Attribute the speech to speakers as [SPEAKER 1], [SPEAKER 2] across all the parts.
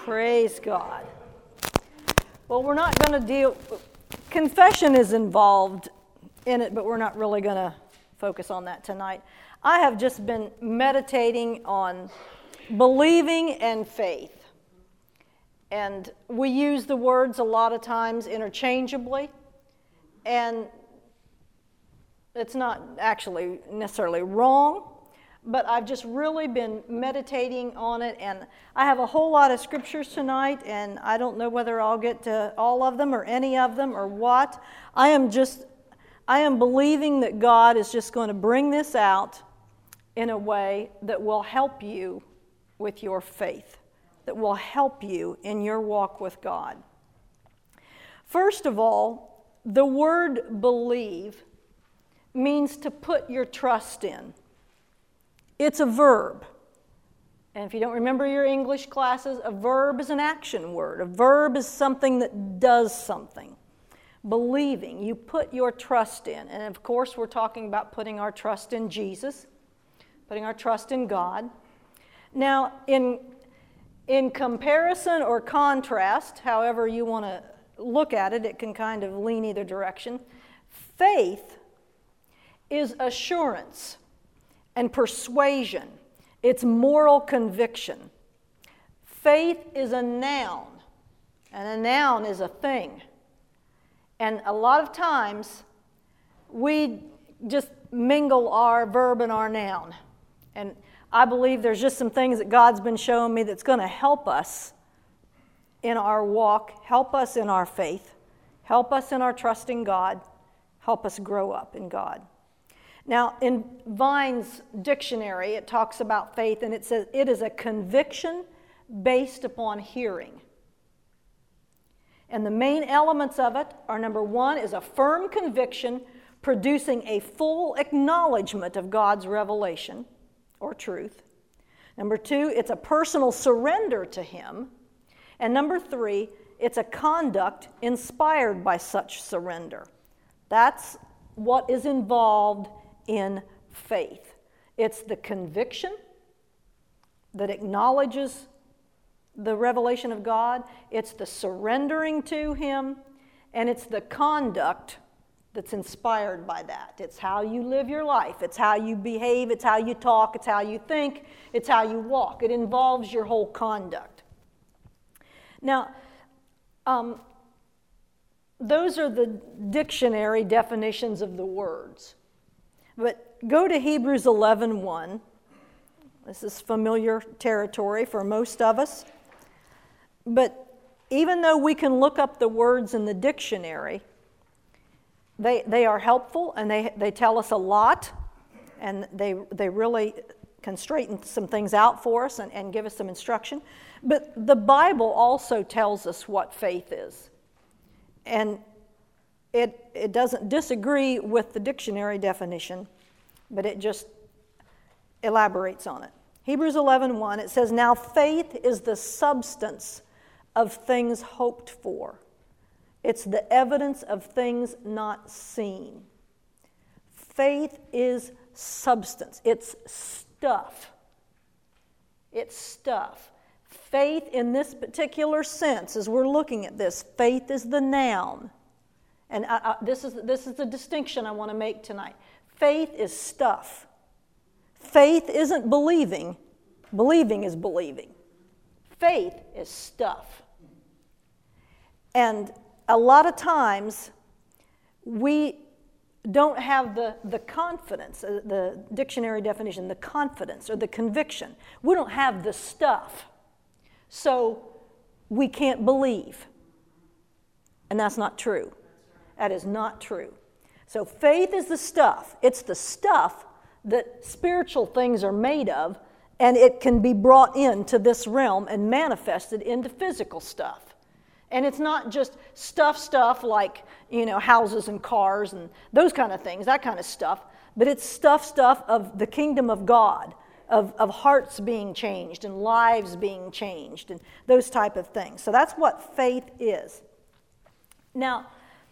[SPEAKER 1] Praise God. Well, we're not going to confession is involved in it, but we're not really going to focus on that tonight. I have just been meditating on believing and faith. And we use the words a lot of times interchangeably, and it's not actually necessarily wrong, but I've just really been meditating on it, and I have a whole lot of scriptures tonight, and I don't know whether I'll get to all of them or any of them or what. I am believing that God is just going to bring this out in a way that will help you with your faith, that will help you in your walk with God. First of all, the word believe means to put your trust in. It's a verb. And if you don't remember your English classes, a verb is an action word. A verb is something that does something. Believing, you put your trust in. And of course, we're talking about putting our trust in Jesus, putting our trust in God. Now, in comparison or contrast, however you want to look at it, it can kind of lean either direction. Faith is assurance and persuasion. It's moral conviction. Faith is a noun, and a noun is a thing. And a lot of times, we just mingle our verb and our noun. And I believe there's just some things that God's been showing me that's going to help us in our walk, help us in our faith, help us in our trust in God, help us grow up in God. Now, in Vine's dictionary, it talks about faith, and it says it is a conviction based upon hearing. And the main elements of it are, number one, is a firm conviction producing a full acknowledgement of God's revelation or truth. Number two, it's a personal surrender to Him. And number three, it's a conduct inspired by such surrender. That's what is involved in faith. It's the conviction that acknowledges the revelation of God, it's the surrendering to Him, and it's the conduct that's inspired by that. It's how you live your life, it's how you behave, it's how you talk, it's how you think, it's how you walk. It involves your whole conduct. Now, those are the dictionary definitions of the words. But go to Hebrews 11:1. This is familiar territory for most of us. But even though we can look up the words in the dictionary, they are helpful and they tell us a lot, and they really can straighten some things out for us and give us some instruction. But the Bible also tells us what faith is. And it doesn't disagree with the dictionary definition, but it just elaborates on it. Hebrews 11:1, it says, "Now faith is the substance of things hoped for. It's the evidence of things not seen." Faith is substance. It's stuff. It's stuff. Faith in this particular sense, as we're looking at this, faith is the noun. And this is the distinction I want to make tonight. Faith is stuff. Faith isn't believing. Believing is believing. Faith is stuff. And a lot of times, we don't have the confidence, the dictionary definition, the confidence or the conviction. We don't have the stuff. So we can't believe. And that's not true. That is not true. So faith is the stuff. It's the stuff that spiritual things are made of, and it can be brought into this realm and manifested into physical stuff. And it's not just stuff like, houses and cars and those kind of things, that kind of stuff, but it's stuff of the kingdom of God, of hearts being changed and lives being changed and those type of things. So that's what faith is. Now,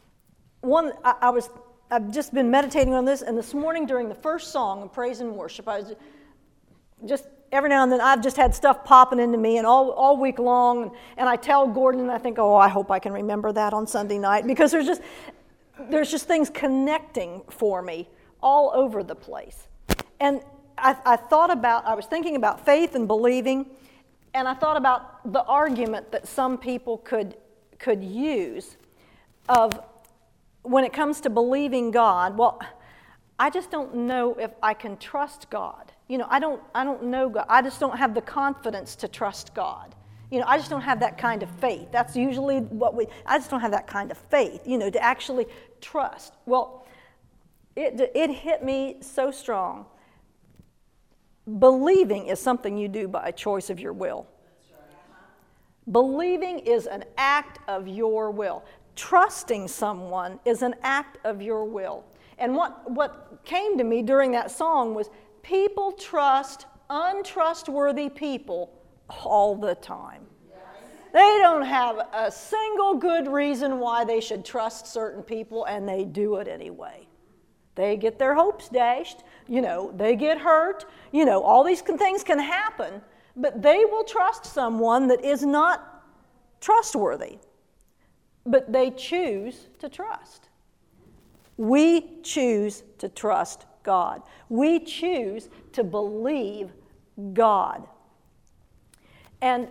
[SPEAKER 1] I've just been meditating on this, and this morning during the first song of praise and worship, I was just every now and then I've just had stuff popping into me, and all week long, and I tell Gordon, and I think, oh, I hope I can remember that on Sunday night, because there's just things connecting for me all over the place. And I was thinking about faith and believing, and I thought about the argument that some people could use of when it comes to believing God. Well, I just don't know if I can trust God. I don't know God. I just don't have the confidence to trust God. I just don't have that kind of faith. That's usually I just don't have that kind of faith, to actually trust. Well, it hit me so strong. Believing is something you do by a choice of your will. Believing is an act of your will. Trusting someone is an act of your will. And what came to me during that song was people trust untrustworthy people all the time. They don't have a single good reason why they should trust certain people, and they do it anyway. They get their hopes dashed, they get hurt, all these things can happen, but they will trust someone that is not trustworthy. But they choose to trust. We choose to trust God. We choose to believe God. And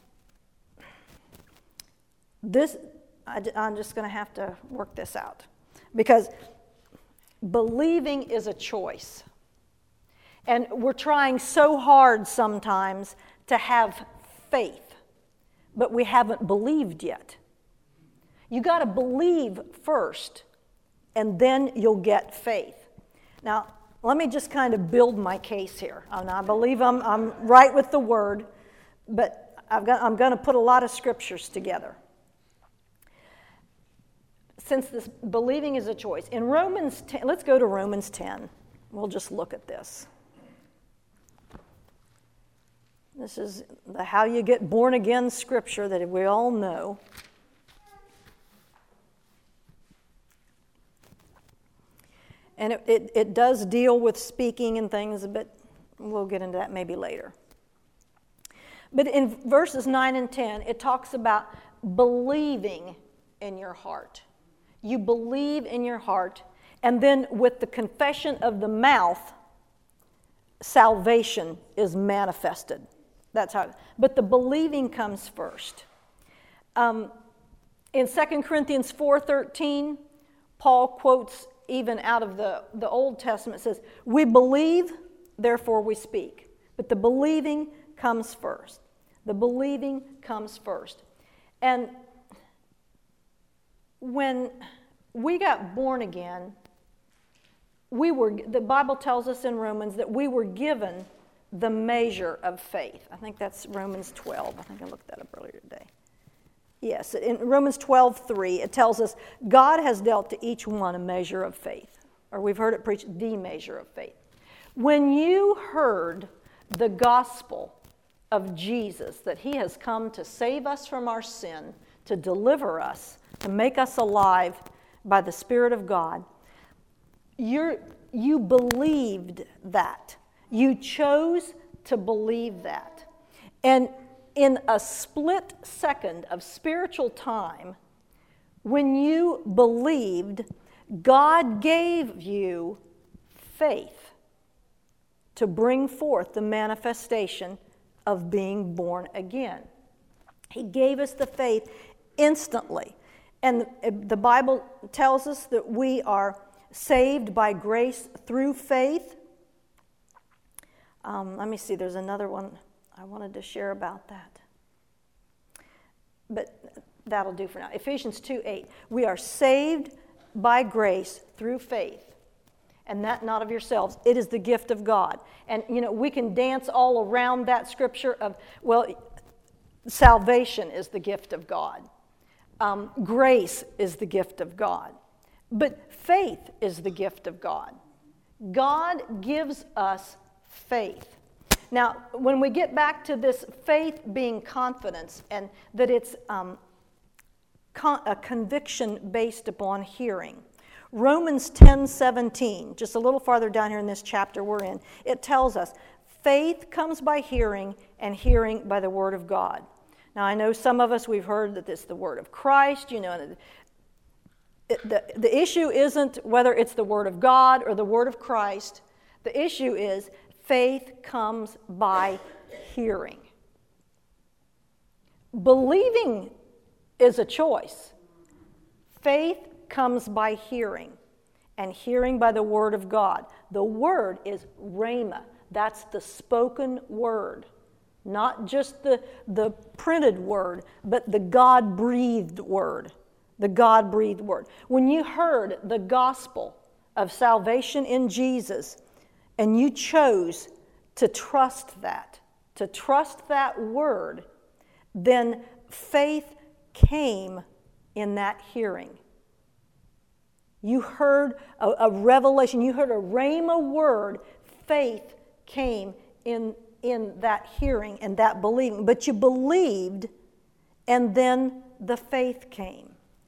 [SPEAKER 1] I'm just going to have to work this out, because believing is a choice. And we're trying so hard sometimes to have faith, but we haven't believed yet. You got to believe first, and then you'll get faith. Now, let me just kind of build my case here. I believe I'm right with the word, but I'm going to put a lot of scriptures together. Since this believing is a choice. In Romans 10, let's go to Romans 10. We'll just look at this. This is the how you get born again scripture that we all know. And it does deal with speaking and things, but we'll get into that maybe later. But in verses 9 and 10, it talks about believing in your heart. You believe in your heart, and then with the confession of the mouth, salvation is manifested. That's how. But the believing comes first. In 2 Corinthians 4:13, Paul quotes even out of the Old Testament, says, "We believe, therefore we speak." But the believing comes first. The believing comes first. And when we got born again, the Bible tells us in Romans that we were given the measure of faith. I think that's Romans 12. I think I looked that up earlier today. Yes, in Romans 12:3, it tells us God has dealt to each one a measure of faith. Or we've heard it preached, the measure of faith. When you heard the gospel of Jesus, that he has come to save us from our sin, to deliver us, to make us alive by the Spirit of God, you believed that. You chose to believe that. And in a split second of spiritual time, when you believed, God gave you faith to bring forth the manifestation of being born again. He gave us the faith instantly. And the Bible tells us that we are saved by grace through faith. Let me see, there's another one I wanted to share about that. But that'll do for now. Ephesians 2:8. We are saved by grace through faith, and that not of yourselves. It is the gift of God. And, we can dance all around that scripture of, salvation is the gift of God. Grace is the gift of God. But faith is the gift of God. God gives us faith. Now, when we get back to this faith being confidence, and that it's a conviction based upon hearing. Romans 10:17, just a little farther down here in this chapter we're in, it tells us, Faith comes by hearing, and hearing by the Word of God. Now, I know some of us, we've heard that it's the Word of Christ, the issue isn't whether it's the Word of God or the Word of Christ. The issue is faith comes by hearing. Believing is a choice. Faith comes by hearing, and hearing by the Word of God. The Word is rhema. That's the spoken word. Not just the printed word, but the God-breathed word. The God-breathed word. When you heard the gospel of salvation in Jesus, and you chose to trust that word, then faith came in that hearing. You heard a revelation, you heard a rhema word, faith came in that hearing and that believing. But you believed, and then the faith came.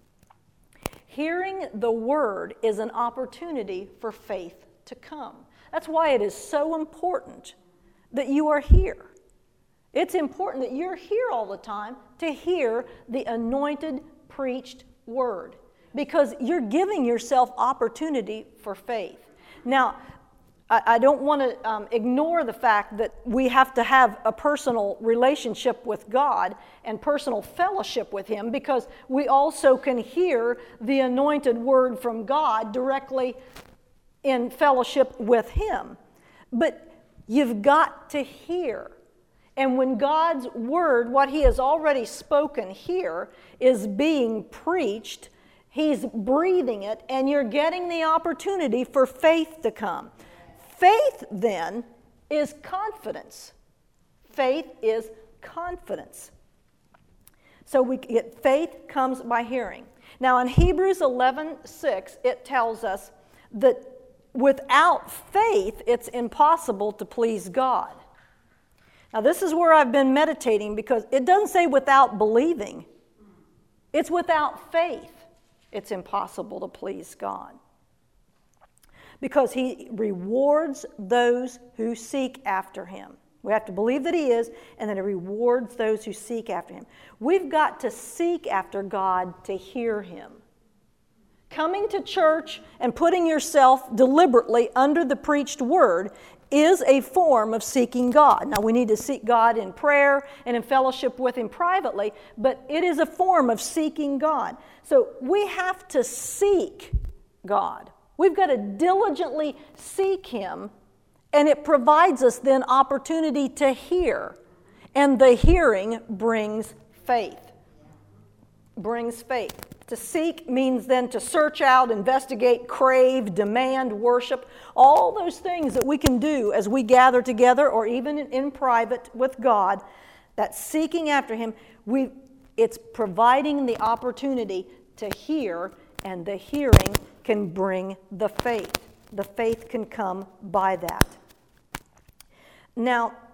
[SPEAKER 1] Hearing the word is an opportunity for faith to come. That's why it is so important that you are here. It's important that you're here all the time to hear the anointed, preached word, because you're giving yourself opportunity for faith. Now, I don't want to ignore the fact that we have to have a personal relationship with God and personal fellowship with Him, because we also can hear the anointed word from God directly in fellowship with Him. But you've got to hear. And when God's word, what He has already spoken here, is being preached, He's breathing it, and you're getting the opportunity for faith to come. Faith, then, is confidence. Faith is confidence. So we get faith comes by hearing. Now, in Hebrews 11:6, it tells us that without faith, it's impossible to please God. Now, this is where I've been meditating, because it doesn't say without believing. It's without faith. It's impossible to please God. Because He rewards those who seek after Him. We have to believe that He is, and then He rewards those who seek after Him. We've got to seek after God to hear Him. Coming to church and putting yourself deliberately under the preached word is a form of seeking God. Now, we need to seek God in prayer and in fellowship with Him privately, but it is a form of seeking God. So we have to seek God. We've got to diligently seek Him, and it provides us then opportunity to hear. And the hearing brings faith. Brings faith. To seek means then to search out, investigate, crave, demand, worship, all those things that we can do as we gather together or even in private with God. That seeking after Him, it's providing the opportunity to hear, and the hearing can bring the faith. The faith can come by that. Now,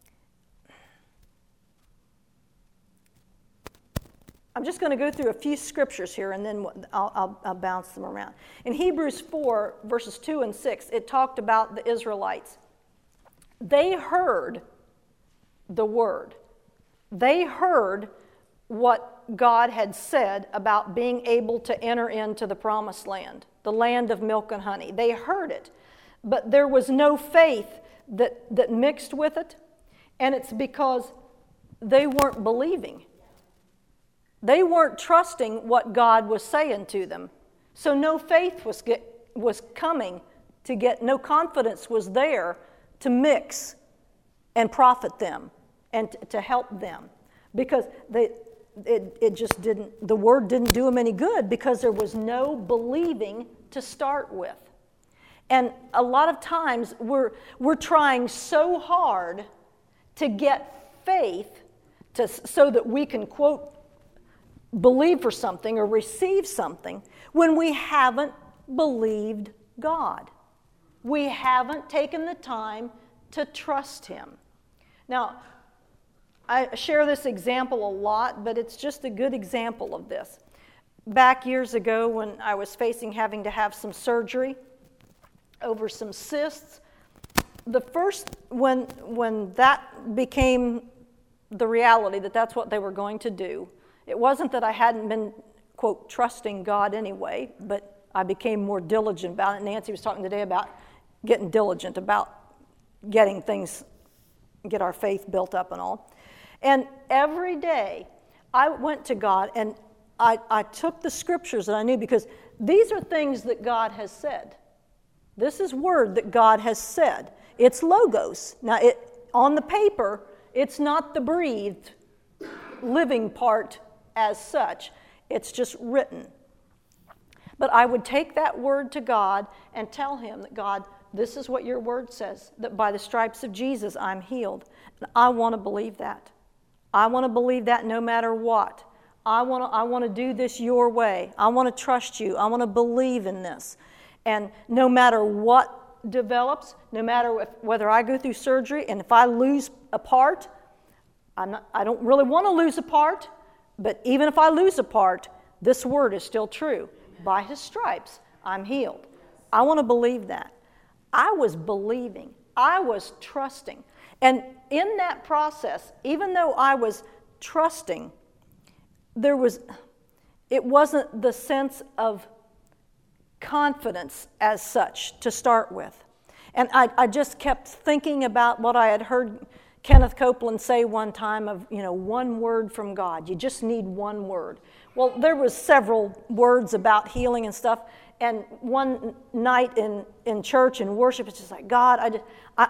[SPEAKER 1] I'm just going to go through a few scriptures here, and then I'll bounce them around. In Hebrews 4, verses 2 and 6, it talked about the Israelites. They heard the word. They heard what God had said about being able to enter into the promised land, the land of milk and honey. They heard it, but there was no faith that mixed with it, and it's because they weren't believing. They weren't trusting what God was saying to them. So no faith was coming to get, no confidence was there to mix and profit them and to help them, because it just didn't, the word didn't do them any good, because there was no believing to start with. And a lot of times we're trying so hard to get faith so that we can, quote, believe for something or receive something, when we haven't believed God. We haven't taken the time to trust Him. Now, I share this example a lot, but it's just a good example of this. Back years ago, when I was having to have some surgery over some cysts, the first, when that became the reality that that's what they were going to do, it wasn't that I hadn't been, quote, trusting God anyway, but I became more diligent about it. Nancy was talking today about getting diligent about getting things, get our faith built up and all. And every day I went to God and I took the scriptures that I knew, because these are things that God has said. This is word that God has said. It's logos. Now, on the paper, it's not the breathed, living part as such. It's just written. But I would take that word to God and tell him that, God, this is what your word says, that by the stripes of Jesus I'm healed. And I want to believe that. I want to believe that no matter what. I want to do this your way. I want to trust you. I want to believe in this. And no matter what develops, no matter whether I go through surgery, and if I lose a part, I don't really want to lose a part, but even if I lose a part, this word is still true. By his stripes, I'm healed. I want to believe that. I was believing. I was trusting. And in that process, even though I was trusting, it wasn't the sense of confidence as such to start with. And I just kept thinking about what I had heard Kenneth Copeland say one time of, one word from God. You just need one word. Well, there was several words about healing and stuff. And one night in church and worship, it's just like, God,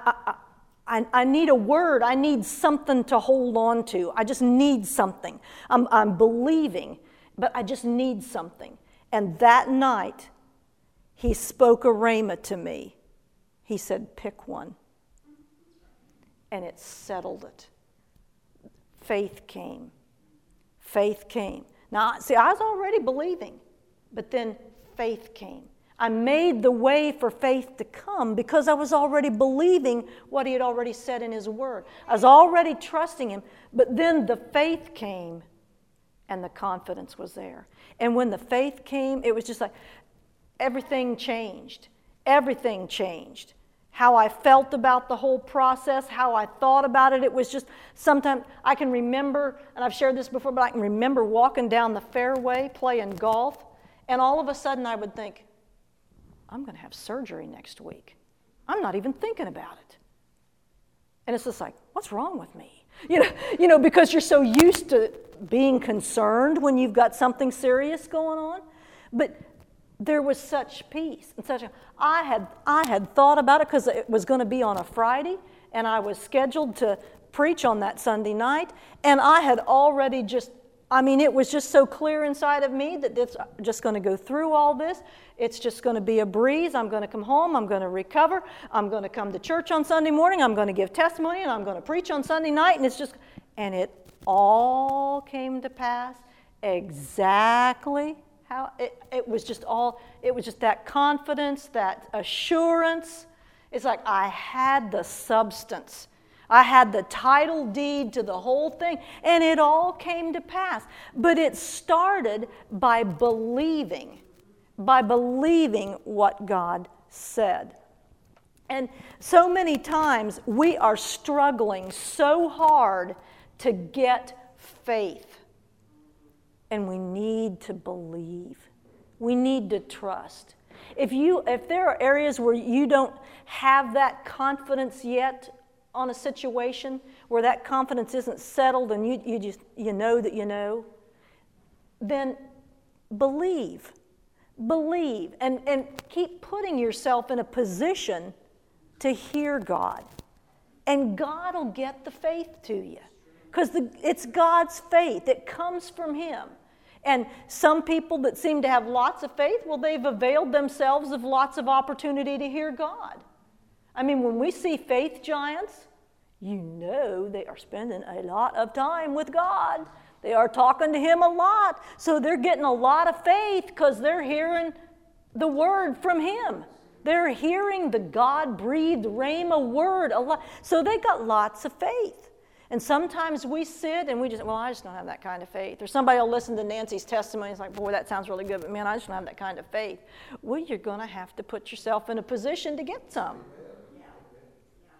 [SPEAKER 1] I need a word. I need something to hold on to. I just need something. I'm believing, but I just need something. And that night, he spoke a rhema to me. He said, pick one. And it settled it. Faith came. Faith came. Now, see, I was already believing, but then faith came. I made the way for faith to come because I was already believing what he had already said in his word. I was already trusting him, but then the faith came and the confidence was there. And when the faith came, it was just like everything changed. Everything changed. How I felt about the whole process, how I thought about it, it was just, sometimes I can remember, and I've shared this before, but I can remember walking down the fairway playing golf, and all of a sudden I would think, I'm going to have surgery next week. I'm not even thinking about it. And it's just like, what's wrong with me? Because you're so used to being concerned when you've got something serious going on. But there was such peace and I had thought about it because it was going to be on a Friday, and I was scheduled to preach on that Sunday night, and I had already it was just so clear inside of me that it's just going to go through all this. It's just going to be a breeze. I'm going to come home. I'm going to recover. I'm going to come to church on Sunday morning. I'm going to give testimony, and I'm going to preach on Sunday night. And it all came to pass exactly how it was just that confidence, that assurance. It's like I had the substance. I had the title deed to the whole thing, and it all came to pass. But it started by believing what God said. And so many times we are struggling so hard to get faith. And we need to believe. We need to trust. If there are areas where you don't have that confidence yet on a situation, where that confidence isn't settled and you know that you know, then believe. Believe and keep putting yourself in a position to hear God. And God will get the faith to you. Because it's God's faith. It comes from him. And some people that seem to have lots of faith, well, they've availed themselves of lots of opportunity to hear God. When we see faith giants, they are spending a lot of time with God. They are talking to him a lot. So they're getting a lot of faith because they're hearing the word from him. They're hearing the God-breathed rhema word a lot. So they got lots of faith. And sometimes we sit and I just don't have that kind of faith. Or somebody will listen to Nancy's testimony. It's like, boy, that sounds really good, but man, I just don't have that kind of faith. Well, you're going to have to put yourself in a position to get some.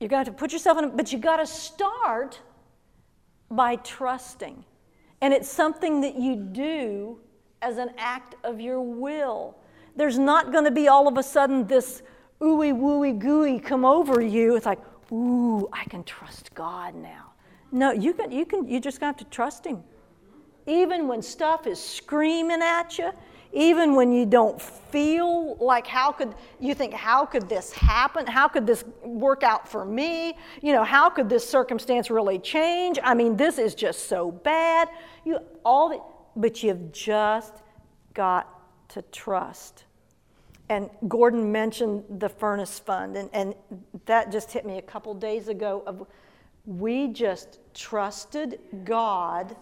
[SPEAKER 1] You got to put yourself in it, but you got to start by trusting. And it's something that you do as an act of your will. There's not going to be all of a sudden this ooey wooey gooey come over you. It's like, ooh, I can trust God now. No, you just got to trust Him. Even when stuff is screaming at you, even when you don't feel like how could this happen? How could this work out for me? How could this circumstance really change? I mean, this is just so bad. But you've just got to trust. And Gordon mentioned the Furnace Fund, and that just hit me a couple days ago. We just trusted God.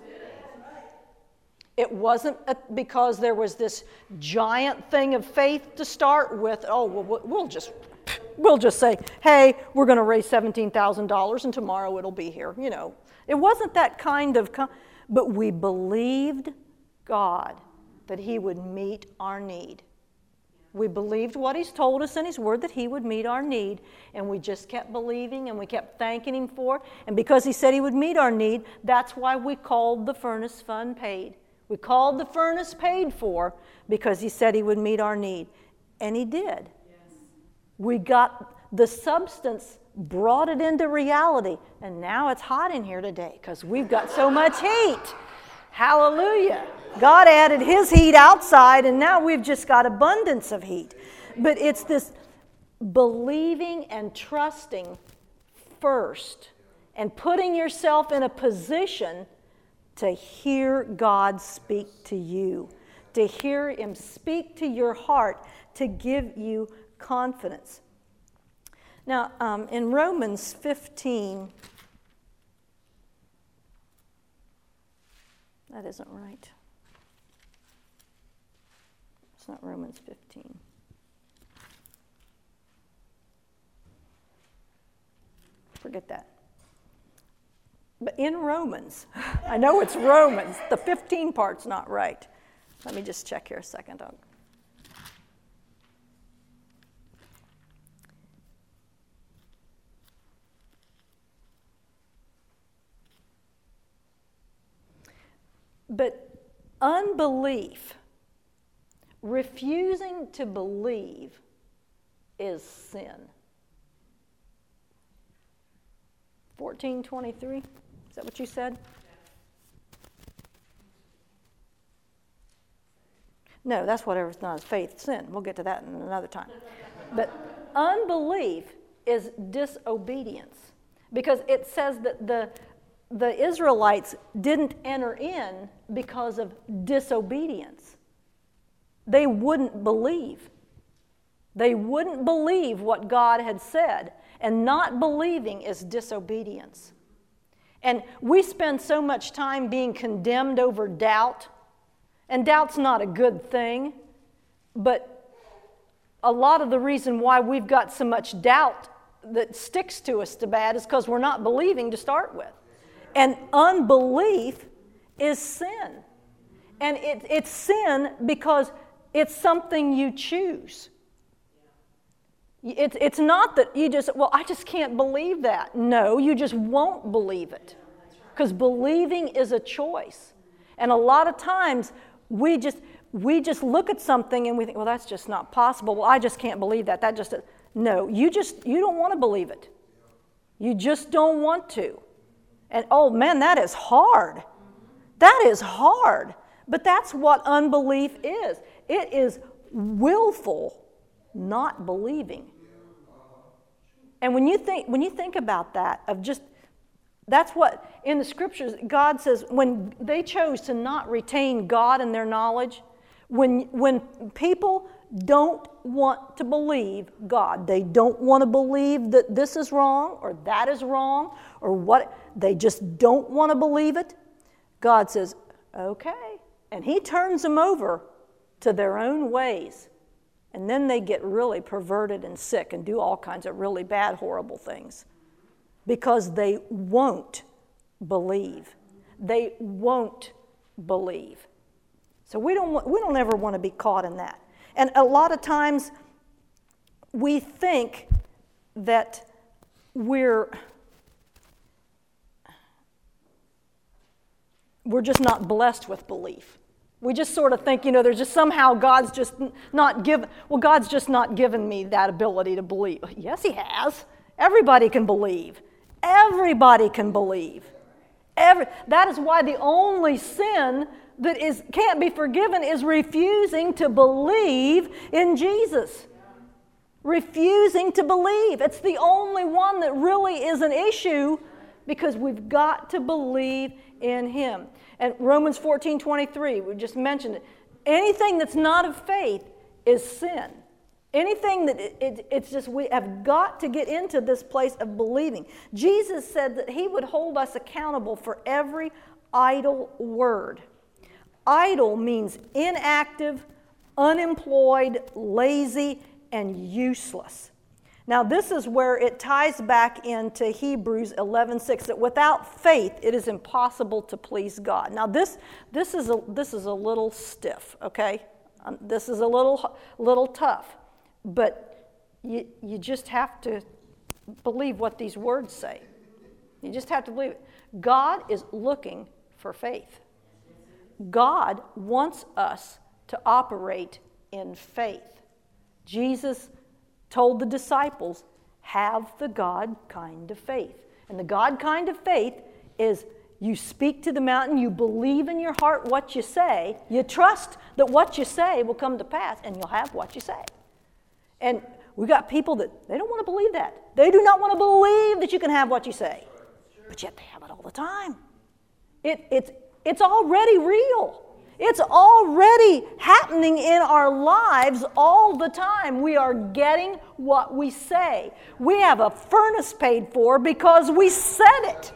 [SPEAKER 1] It wasn't because there was this giant thing of faith to start with. Oh, well, we'll just say, hey, we're going to raise $17,000 and tomorrow it'll be here. It wasn't that kind of, but we believed God that He would meet our need. We believed what He's told us in His Word, that He would meet our need, and we just kept believing and we kept thanking Him for it. And because He said He would meet our need, that's why we called the Furnace Fund paid. We called the furnace paid for because He said He would meet our need. And He did. Yes. We got the substance, brought it into reality, and now it's hot in here today because we've got so much heat. Hallelujah. God added His heat outside, and now we've just got abundance of heat. But it's this believing and trusting first and putting yourself in a position to hear God speak to you, to hear Him speak to your heart, to give you confidence. Now, in Romans 15, that isn't right. It's not Romans 15. Forget that. But in Romans, I know it's Romans, the 15 part's not right. Let me just check here a second. But unbelief, refusing to believe, is sin. 14:23, is that what you said? No, that's whatever's not as faith, sin. We'll get to that in another time. But unbelief is disobedience, because it says that the Israelites didn't enter in because of disobedience. They wouldn't believe. They wouldn't believe what God had said, and not believing is disobedience. And we spend so much time being condemned over doubt, and doubt's not a good thing, but a lot of the reason why we've got so much doubt that sticks to us so bad is because we're not believing to start with. And unbelief is sin. And it's sin because it's something you choose. It's not that you just, I just can't believe that. No, you just won't believe it. Because believing is a choice. And a lot of times we just look at something and we think, that's just not possible. Well, I just can't believe that. No, you don't want to believe it. You just don't want to. And oh man, that is hard. That is hard. But that's what unbelief is. It is willful not believing. And when you think about that, that's what in the scriptures God says, when they chose to not retain God in their knowledge, when people don't want to believe God, they don't want to believe that this is wrong or that is wrong or what, they just don't want to believe it, God says, okay. And He turns them over to their own ways. And then they get really perverted and sick and do all kinds of really bad, horrible things because they won't believe. They won't believe. So we don't ever want to be caught in that. And a lot of times we think that we're just not blessed with belief. We just sort of think, there's just somehow God's just not given me that ability to believe. Yes, He has. Everybody can believe. Everybody can believe. That is why the only sin that can't be forgiven is refusing to believe in Jesus. Refusing to believe. It's the only one that really is an issue because we've got to believe in Him. And Romans 14:23, we just mentioned it. Anything that's not of faith is sin. Anything that it's just we have got to get into this place of believing. Jesus said that He would hold us accountable for every idle word. Idle means inactive, unemployed, lazy, and useless. Now this is where it ties back into Hebrews 11:6 that without faith it is impossible to please God. Now this is a little stiff, okay? This is a little tough, but you just have to believe what these words say. You just have to believe it. God is looking for faith. God wants us to operate in faith. Jesus told the disciples, have the God kind of faith. And the God kind of faith is you speak to the mountain, you believe in your heart what you say, you trust that what you say will come to pass, and you'll have what you say. And we got people that they don't want to believe that. They do not want to believe that you can have what you say. But yet they have it all the time. It's already real. It's already happening in our lives all the time. We are getting what we say. We have a furnace paid for because we said it.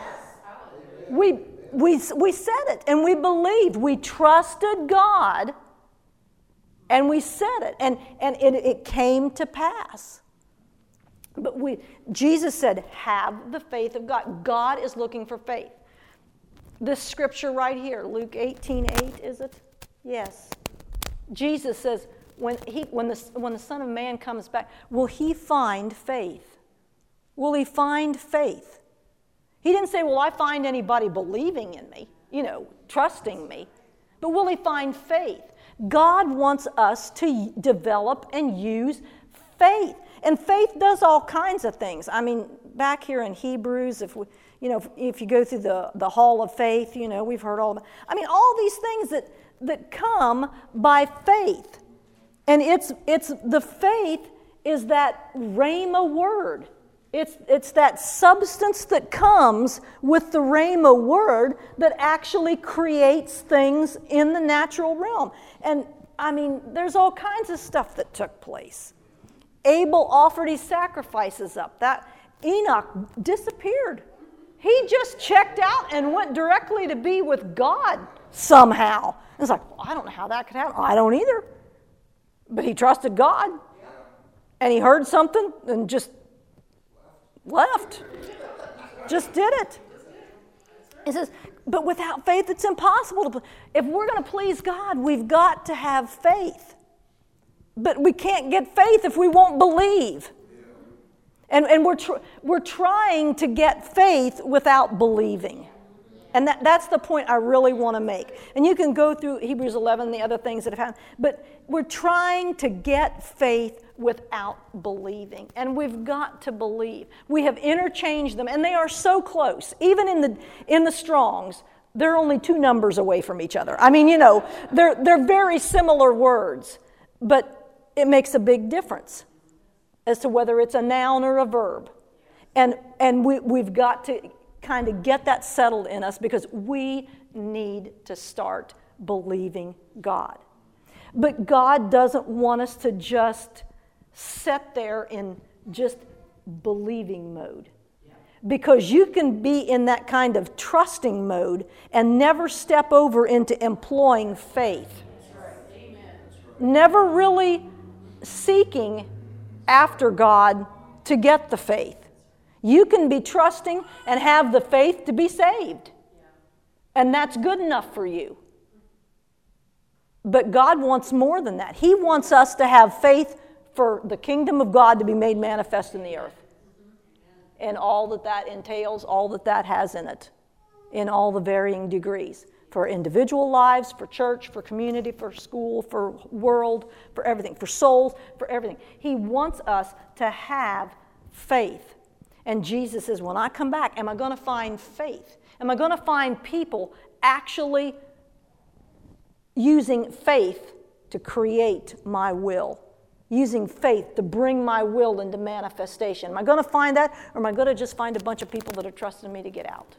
[SPEAKER 1] We said it and we believed. We trusted God and we said it. And it came to pass. But Jesus said, have the faith of God. God is looking for faith. This scripture right here, Luke 18:8, is it? Yes. Jesus says, when the Son of Man comes back, will He find faith? Will He find faith? He didn't say, will I find anybody believing in me, trusting me? But will He find faith? God wants us to develop and use faith. And faith does all kinds of things. I mean, back here in Hebrews, if you go through the hall of faith, we've heard all about. I mean, all these things that come by faith. And it's the faith is that rhema word. It's that substance that comes with the rhema word that actually creates things in the natural realm. And I mean, there's all kinds of stuff that took place. Abel offered his sacrifices up. That Enoch disappeared. He just checked out and went directly to be with God somehow. It's like, well, I don't know how that could happen. I don't either. But he trusted God. And he heard something and just left. Just did it. He says, but without faith it's impossible to. If we're going to please God, we've got to have faith. But we can't get faith if we won't believe. And we're trying to get faith without believing. And that's the point I really want to make. And you can go through Hebrews 11 and the other things that have happened. But we're trying to get faith without believing. And we've got to believe. We have interchanged them, and they are so close. Even in the Strongs, they're only 2 numbers away from each other. I mean, they're very similar words. But it makes a big difference as to whether it's a noun or a verb. And we've got to kind of get that settled in us because we need to start believing God. But God doesn't want us to just sit there in just believing mode. Because you can be in that kind of trusting mode and never step over into employing faith. Never really seeking after God to get the faith. You can be trusting and have the faith to be saved. And that's good enough for you. But God wants more than that. He wants us to have faith for the kingdom of God to be made manifest in the earth. and all that that entails, all that that has in it, in all the varying degrees, for individual lives, for church, for community, for school, for world, for everything, for souls, for everything. He wants us to have faith. And Jesus says, when I come back, am I going to find faith? Am I going to find people actually using faith to create my will? Using faith to bring my will into manifestation. Am I going to find that, or am I going to just find a bunch of people that are trusting me to get out?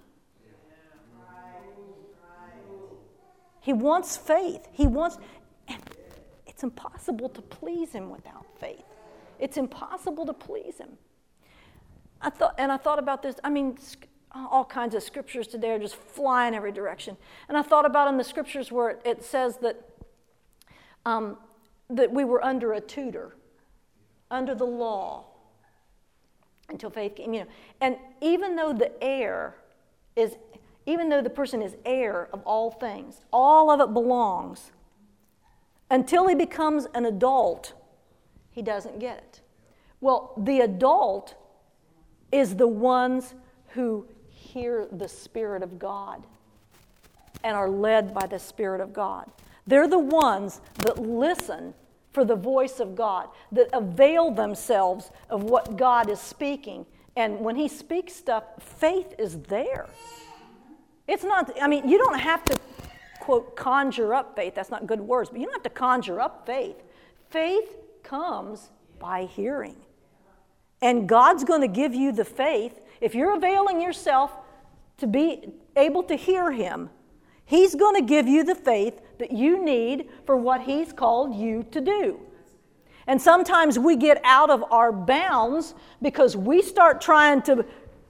[SPEAKER 1] He wants faith. It's impossible to please him without faith. It's impossible to please him. I thought about this. I mean, all kinds of scriptures today are just flying every direction. And I thought about in the scriptures where it says that that we were under a tutor, under the law, until faith came. And even though the person is heir of all things, all of it belongs, until he becomes an adult, he doesn't get it. Well, the adult is the ones who hear the Spirit of God and are led by the Spirit of God. They're the ones that listen for the voice of God, that avail themselves of what God is speaking. And when he speaks stuff, faith is there. It's not, you don't have to, quote, conjure up faith. That's not good words, but you don't have to conjure up faith. Faith comes by hearing. And God's going to give you the faith. If you're availing yourself to be able to hear him, he's going to give you the faith that you need for what he's called you to do. And sometimes we get out of our bounds because we start trying to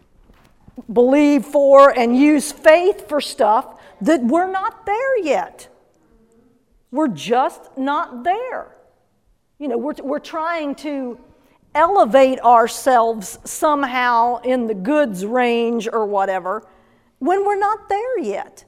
[SPEAKER 1] believe for and use faith for stuff that we're not there yet. We're just not there. We're trying to elevate ourselves somehow in the goods range or whatever when we're not there yet.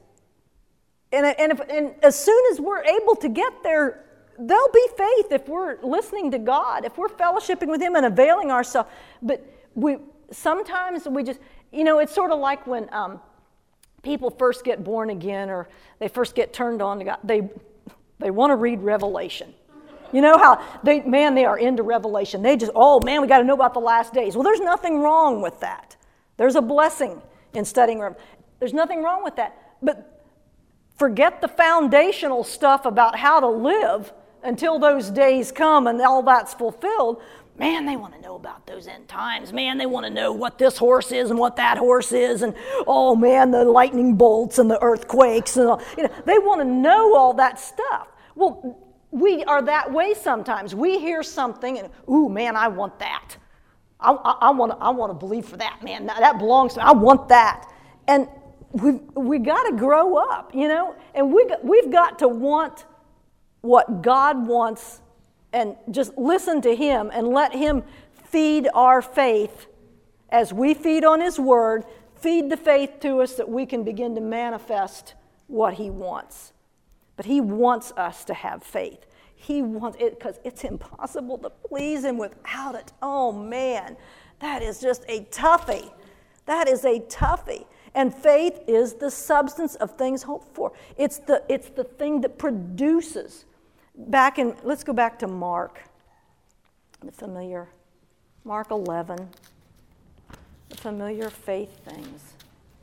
[SPEAKER 1] And as soon as we're able to get there, there'll be faith if we're listening to God, if we're fellowshipping with him and availing ourselves. But sometimes we just, it's sort of like when people first get born again or they first get turned on to God, they want to read Revelation. You know how they are into Revelation. They just, we got to know about the last days. Well, there's nothing wrong with that. There's a blessing in studying Revelation. There's nothing wrong with that. But forget the foundational stuff about how to live until those days come and all that's fulfilled. Man, they want to know about those end times. Man, they want to know what this horse is and what that horse is. And, the lightning bolts and the earthquakes. And all. They want to know all that stuff. Well, we are that way sometimes. We hear something and, I want that. I want to believe for that, man. That belongs to me. I want that. And we got to grow up, and we've got to want what God wants and just listen to him and let him feed our faith as we feed on his word, feed the faith to us that we can begin to manifest what he wants. But he wants us to have faith. He wants it because it's impossible to please him without it. Oh man, that is just a toughie. That is a toughie. And faith is the substance of things hoped for. It's the thing that produces. Let's go back to Mark, the familiar, Mark 11, the familiar faith things.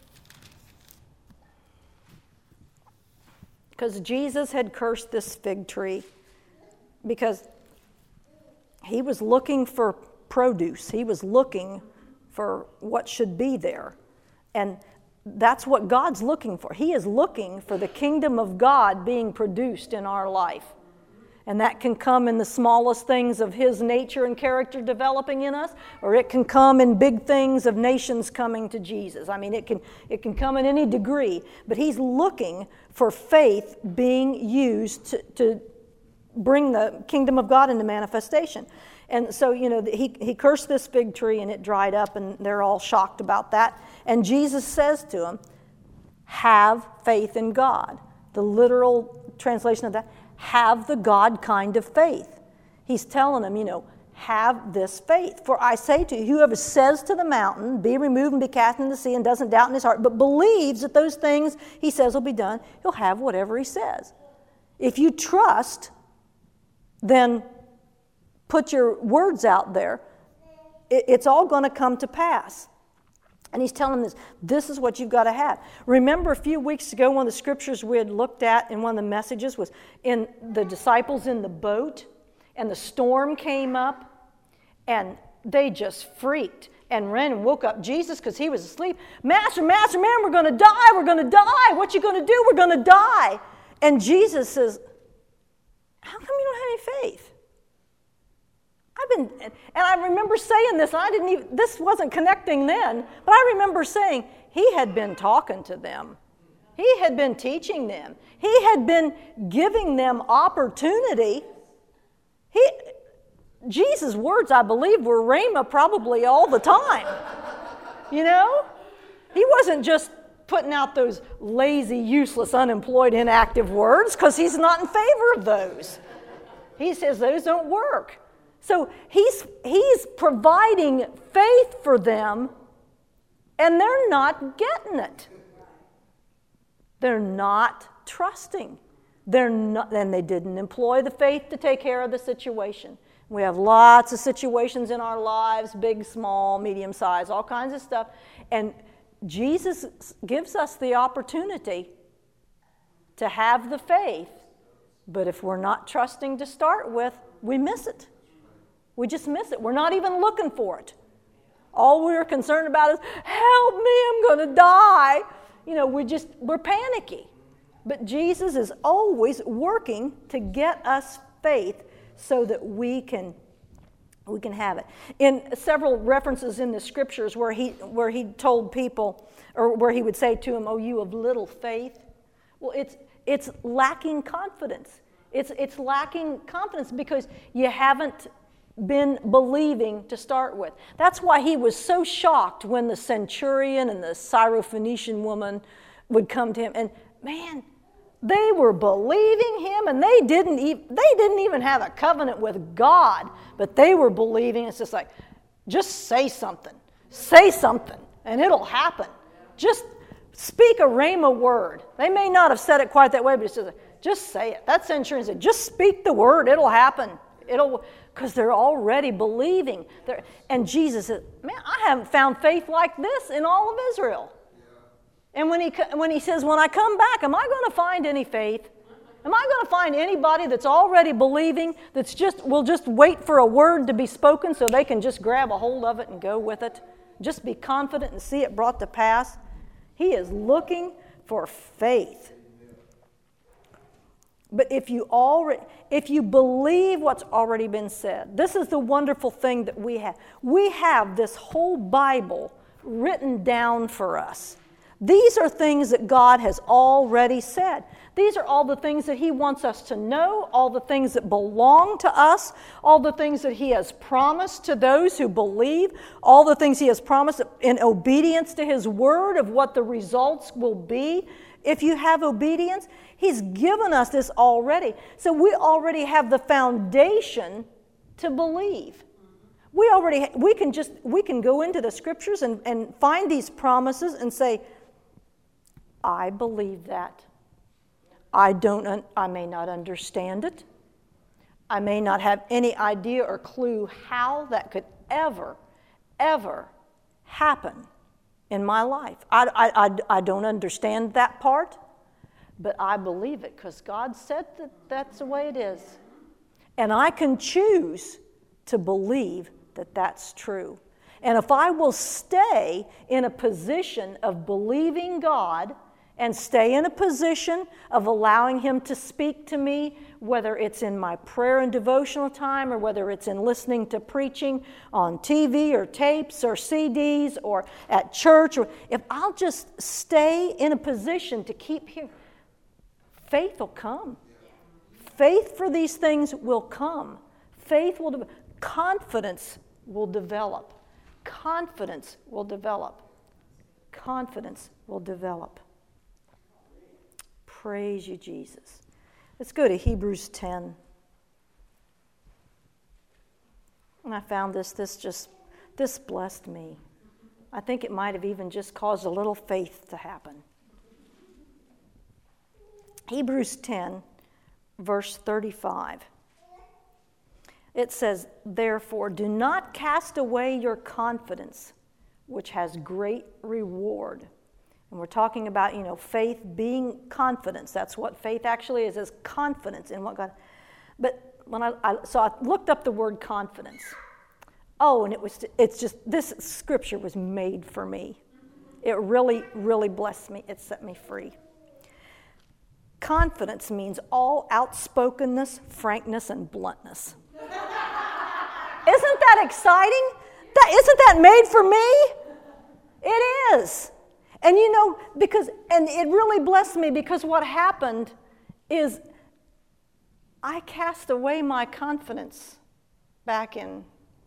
[SPEAKER 1] Because Jesus had cursed this fig tree because he was looking for produce. He was looking for what should be there. And that's what God's looking for. He is looking for the kingdom of God being produced in our life. And that can come in the smallest things of his nature and character developing in us, or it can come in big things of nations coming to Jesus. It can come in any degree, but he's looking for faith being used to bring the kingdom of God into manifestation. And so, he cursed this fig tree and it dried up, and they're all shocked about that. And Jesus says to them, have faith in God. The literal translation of that, have the God kind of faith. He's telling them, have this faith. For I say to you, whoever says to the mountain, be removed and be cast into the sea, and doesn't doubt in his heart, but believes that those things he says will be done, he'll have whatever he says. If you trust, then put your words out there. It's all going to come to pass. And he's telling them this is what you've got to have. Remember a few weeks ago, one of the scriptures we had looked at in one of the messages was in the disciples in the boat, and the storm came up, and they just freaked and ran and woke up Jesus because he was asleep. Master, man, we're going to die. We're going to die. What you going to do? We're going to die. And Jesus says, how come you don't have any faith? And I remember saying this, and this wasn't connecting then, but I remember saying, he had been talking to them. He had been teaching them. He had been giving them opportunity. Jesus' words, I believe, were rhema probably all the time. You know? He wasn't just putting out those lazy, useless, unemployed, inactive words, because he's not in favor of those. He says those don't work. So he's providing faith for them, and they're not getting it. They're not trusting. And they didn't employ the faith to take care of the situation. We have lots of situations in our lives, big, small, medium size, all kinds of stuff. And Jesus gives us the opportunity to have the faith, but if we're not trusting to start with, we miss it. We just miss it. We're not even looking for it. All we're concerned about is, help me, I'm going to die. You know, we're panicky. But Jesus is always working to get us faith so that we can have it. In several references in the scriptures where he told people, or where he would say to them, oh, you of little faith. Well, it's lacking confidence. It's lacking confidence because you haven't been believing to start with. That's why he was so shocked when the centurion and the Syrophoenician woman would come to him. And man, they were believing him, and they didn't even have a covenant with God, but they were believing. It's just like, just say something, and it'll happen. Just speak a rhema word. They may not have said it quite that way, but it's just say it. That centurion said, just speak the word, it'll happen. Because they're already believing. And Jesus said, man, I haven't found faith like this in all of Israel. And when he says, when I come back, am I going to find any faith? Am I going to find anybody that's already believing, will just wait for a word to be spoken so they can just grab a hold of it and go with it? Just be confident and see it brought to pass? He is looking for faith. But if you believe what's already been said, this is the wonderful thing that we have. We have this whole Bible written down for us. These are things that God has already said. These are all the things that he wants us to know, all the things that belong to us, all the things that he has promised to those who believe, all the things he has promised in obedience to his word of what the results will be. If you have obedience, he's given us this already. So we already have the foundation to believe. We can go into the scriptures and find these promises and say, I believe that. I may not understand it. I may not have any idea or clue how that could ever happen in my life. I don't understand that part, but I believe it because God said that that's the way it is. And I can choose to believe that that's true. And if I will stay in a position of believing God and stay in a position of allowing him to speak to me, whether it's in my prayer and devotional time or whether it's in listening to preaching on TV or tapes or CDs or at church, or if I'll just stay in a position to keep hearing, faith will come. Faith for these things will come. Faith will develop. Confidence will develop. Confidence will develop. Confidence will develop. Praise you, Jesus. Let's go to Hebrews 10. And I found this blessed me. I think it might have even just caused a little faith to happen. Hebrews 10, verse 35. It says, "Therefore, do not cast away your confidence, which has great reward." And we're talking about, faith being confidence. That's what faith actually is confidence in what God. But when I looked up the word confidence. Oh, and it's just, this scripture was made for me. It really, really blessed me. It set me free. Confidence means all outspokenness, frankness, and bluntness. Isn't that exciting? Isn't that made for me? It is. And and it really blessed me because what happened is I cast away my confidence back in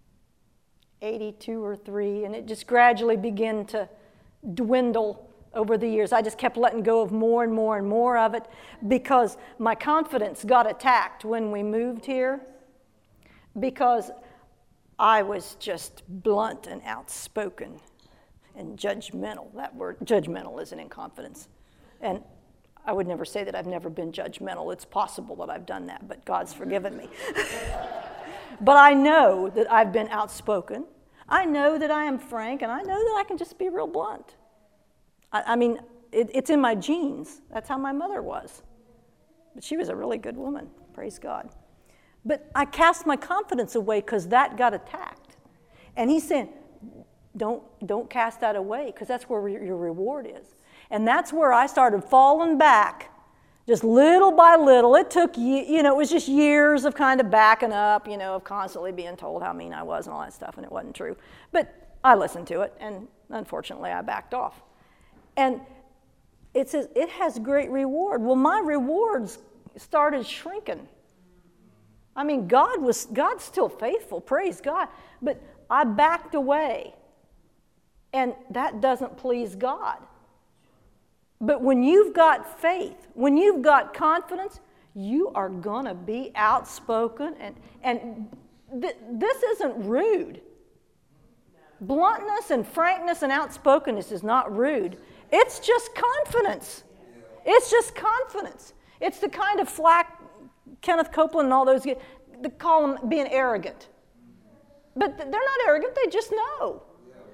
[SPEAKER 1] 82 or 3, and it just gradually began to dwindle over the years. I just kept letting go of more and more and more of it because my confidence got attacked when we moved here because I was just blunt and outspoken and judgmental. That word, judgmental, isn't in confidence. And I would never say that I've never been judgmental. It's possible that I've done that, but God's forgiven me. But I know that I've been outspoken. I know that I am frank, and I know that I can just be real blunt. It's in my genes. That's how my mother was. But she was a really good woman, praise God. But I cast my confidence away because that got attacked. And he's saying, don't cast that away because that's where your reward is. And that's where I started falling back, just little by little. It took, it was just years of kind of backing up, of constantly being told how mean I was and all that stuff, and it wasn't true. But I listened to it, and unfortunately I backed off. And it says, it has great reward. Well, my rewards started shrinking. God's still faithful, praise God. But I backed away, and that doesn't please God. But when you've got faith, when you've got confidence, you are going to be outspoken. And this isn't rude. Bluntness and frankness and outspokenness is not rude. It's just confidence. It's just confidence. It's the kind of flack Kenneth Copeland and all those, they call them being arrogant. But they're not arrogant, they just know.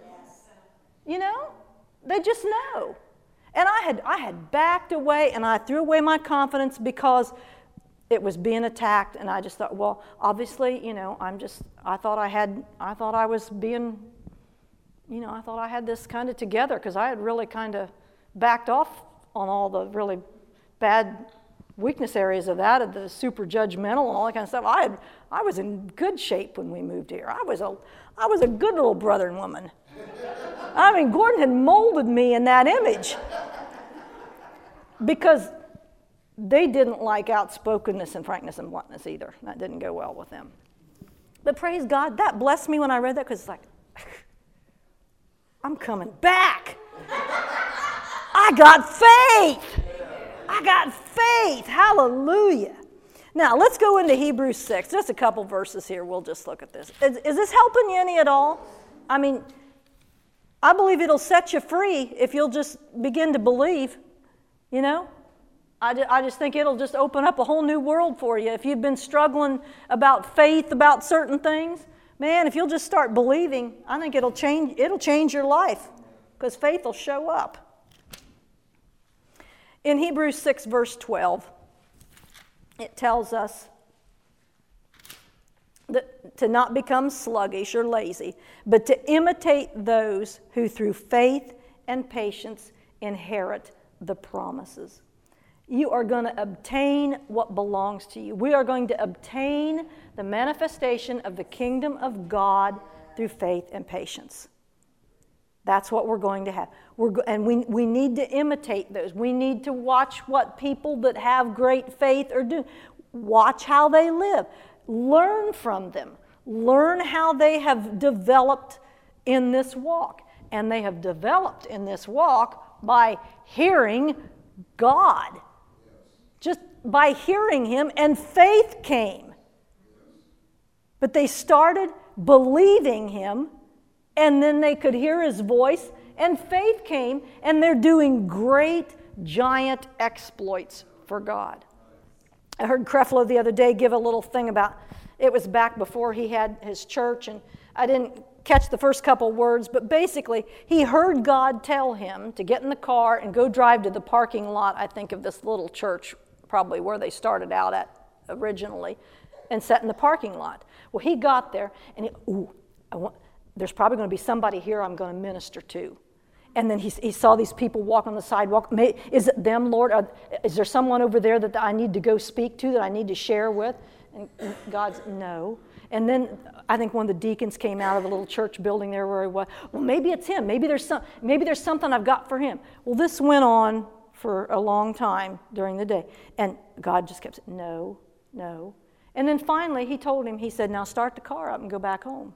[SPEAKER 1] They just know. And I had backed away, and I threw away my confidence because it was being attacked, and I just thought, well, obviously, I thought I was being, I thought I had this kind of together because I had really kind of backed off on all the really bad weakness areas of that, of the super judgmental and all that kind of stuff. I was in good shape when we moved here. I was a good little brother and woman. Gordon had molded me in that image because they didn't like outspokenness and frankness and bluntness either. That didn't go well with them. But praise God, that blessed me when I read that because it's like, I'm coming back. I got faith. I got faith. Hallelujah. Now, let's go into Hebrews 6. Just a couple verses here. We'll just look at this. Is this helping you any at all? I believe it'll set you free if you'll just begin to believe, I just think it'll just open up a whole new world for you. If you've been struggling about faith, about certain things, man, if you'll just start believing, I think it'll change your life because faith will show up. In Hebrews 6, verse 12, it tells us that to not become sluggish or lazy, but to imitate those who through faith and patience inherit the promises. You are going to obtain what belongs to you. We are going to obtain the manifestation of the kingdom of God through faith and patience. That's what we're going to have. We need to imitate those. We need to watch what people that have great faith are doing. Watch how they live. Learn from them. Learn how they have developed in this walk. And they have developed in this walk by hearing God. Just by hearing Him, and faith came. But they started believing him, and then they could hear his voice, and faith came, and they're doing great, giant exploits for God. I heard Creflo the other day give a little thing about, it was back before he had his church, and I didn't catch the first couple words, but basically he heard God tell him to get in the car and go drive to the parking lot, I think, of this little church, probably where they started out at originally, and sat in the parking lot. Well, he got there, and there's probably going to be somebody here I'm going to minister to. And then he saw these people walk on the sidewalk. Is it them, Lord? Is there someone over there that I need to go speak to, that I need to share with? And God's, no. And then I think one of the deacons came out of the little church building there where he was. Well, maybe it's him. Maybe there's something I've got for him. Well, this went on for a long time during the day. And God just kept saying, no, no. And then finally he told him, he said, now start the car up and go back home.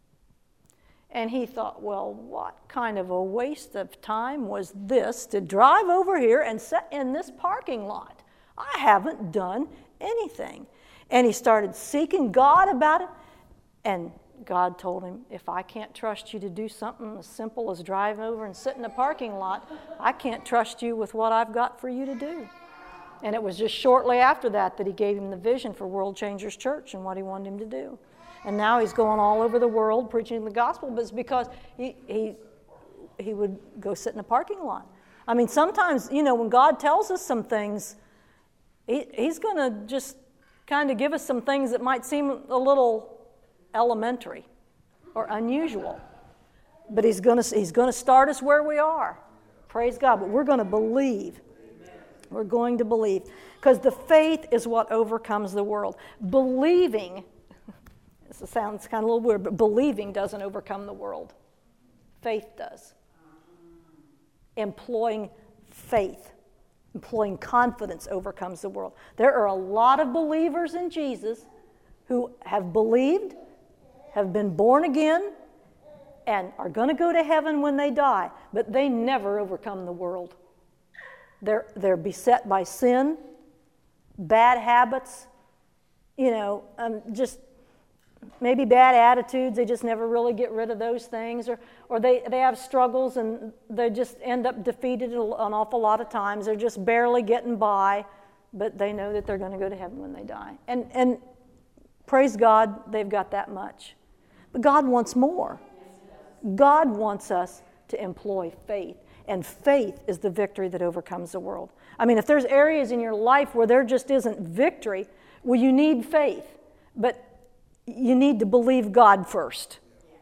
[SPEAKER 1] And he thought, well, what kind of a waste of time was this to drive over here and sit in this parking lot? I haven't done anything. And he started seeking God about it. And God told him, if I can't trust you to do something as simple as drive over and sit in a parking lot, I can't trust you with what I've got for you to do. And it was just shortly after that he gave him the vision for World Changers Church and what he wanted him to do. And now he's going all over the world preaching the gospel, but it's because he would go sit in a parking lot. I mean, sometimes, when God tells us some things, he's going to just kind of give us some things that might seem a little elementary or unusual. But he's going to start us where we are. Praise God. But we're going to believe. We're going to believe. Because the faith is what overcomes the world. Believing, this sounds kind of a little weird, but believing doesn't overcome the world. Faith does. Employing faith, employing confidence overcomes the world. There are a lot of believers in Jesus who have believed, have been born again, and are going to go to heaven when they die, but they never overcome the world. They're beset by sin, bad habits, just maybe bad attitudes. They just never really get rid of those things, or they have struggles and they just end up defeated an awful lot of times. They're just barely getting by, but they know that they're going to go to heaven when they die. And praise God, they've got that much. But God wants more. God wants us to employ faith. And faith is the victory that overcomes the world. I mean, if there's areas in your life where there just isn't victory, well, you need faith. But you need to believe God first.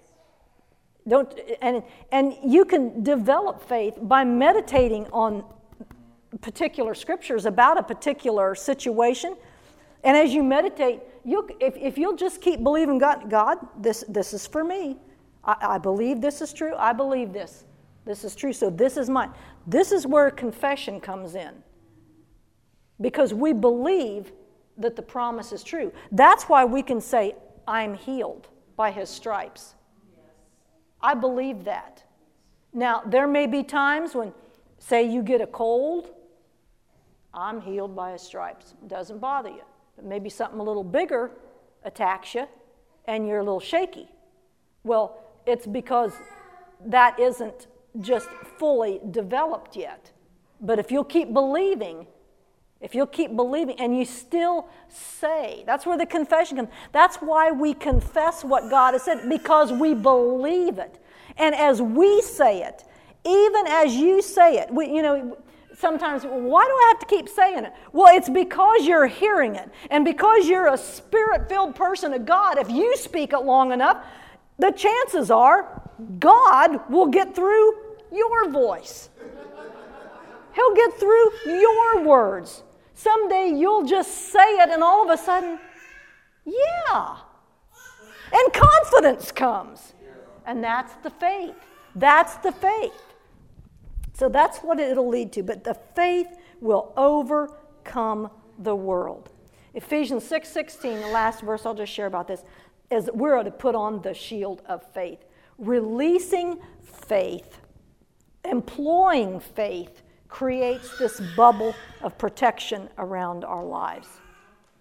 [SPEAKER 1] And you can develop faith by meditating on particular scriptures about a particular situation. And as you meditate, if you'll just keep believing God, this is for me. I believe this is true. I believe this. This is true, so this is mine. This is where confession comes in. Because we believe that the promise is true. That's why we can say, I'm healed by his stripes. I believe that. Now, there may be times when, say you get a cold, I'm healed by his stripes. It doesn't bother you. But maybe something a little bigger attacks you, and you're a little shaky. Well, it's because that isn't just fully developed yet. But if you'll keep believing, and you still say, that's where the confession comes. That's why we confess what God has said, because we believe it. And as we say it, even as you say it, sometimes, why do I have to keep saying it? Well, it's because you're hearing it. And because you're a spirit-filled person of God, if you speak it long enough, the chances are God will get through your voice. He'll get through your words. Someday you'll just say it and all of a sudden, yeah. And confidence comes. And that's the faith. That's the faith. So that's what it'll lead to. But the faith will overcome the world. Ephesians 6:16, the last verse I'll just share about this, is that we're to put on the shield of faith. Releasing faith, employing faith, creates this bubble of protection around our lives.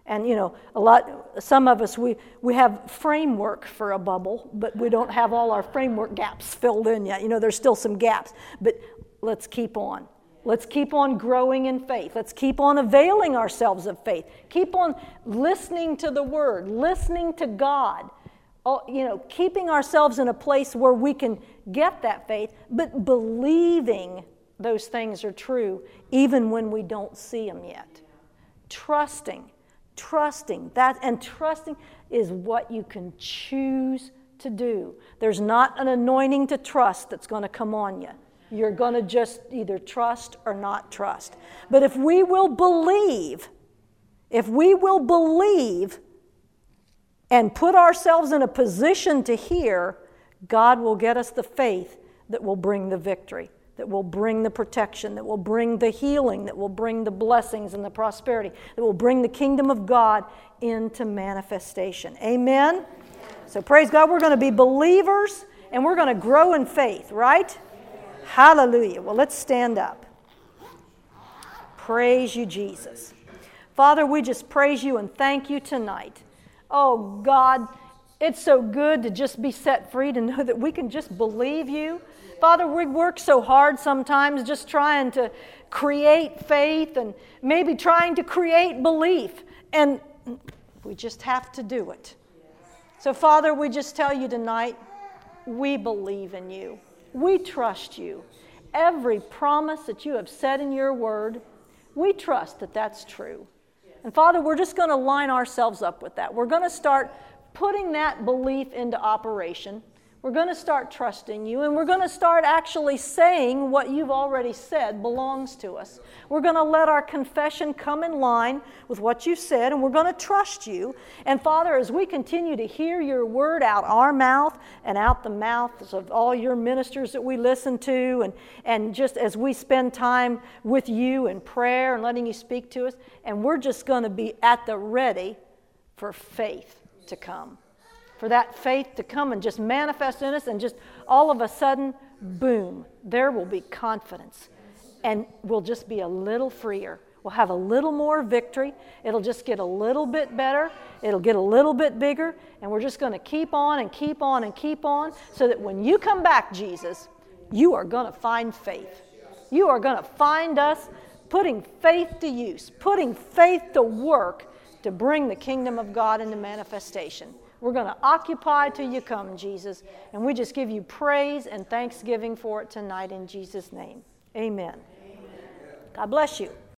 [SPEAKER 1] And, some of us, we have framework for a bubble, but we don't have all our framework gaps filled in yet. There's still some gaps, but let's keep on. Let's keep on growing in faith. Let's keep on availing ourselves of faith. Keep on listening to the Word, listening to God. Keeping ourselves in a place where we can get that faith, but believing those things are true even when we don't see them yet. Trusting that, and trusting is what you can choose to do. There's not an anointing to trust that's going to come on you. You're going to just either trust or not trust. But if we will believe and put ourselves in a position to hear, God will get us the faith that will bring the victory, that will bring the protection, that will bring the healing, that will bring the blessings and the prosperity, that will bring the kingdom of God into manifestation. Amen? So praise God, we're going to be believers and we're going to grow in faith, right? Hallelujah. Well, let's stand up. Praise you, Jesus. Father, we just praise you and thank you tonight. Oh, God, it's so good to just be set free, to know that we can just believe you. Father, we work so hard sometimes just trying to create faith and maybe trying to create belief, and we just have to do it. So, Father, we just tell you tonight, we believe in you. We trust you. Every promise that you have said in your word, we trust that that's true. And Father, we're just going to line ourselves up with that. We're going to start putting that belief into operation. We're going to start trusting you, and we're going to start actually saying what you've already said belongs to us. We're going to let our confession come in line with what you said, and we're going to trust you. And Father, as we continue to hear your word out our mouth and out the mouths of all your ministers that we listen to, and just as we spend time with you in prayer and letting you speak to us, and we're just going to be at the ready for faith to come. For that faith to come and just manifest in us, and just all of a sudden, boom, there will be confidence. And we'll just be a little freer. We'll have a little more victory. It'll just get a little bit better. It'll get a little bit bigger. And we're just going to keep on and keep on and keep on, so that when you come back, Jesus, you are going to find faith. You are going to find us putting faith to use, putting faith to work to bring the kingdom of God into manifestation. We're going to occupy till you come, Jesus. And we just give you praise and thanksgiving for it tonight in Jesus' name. Amen. God bless you.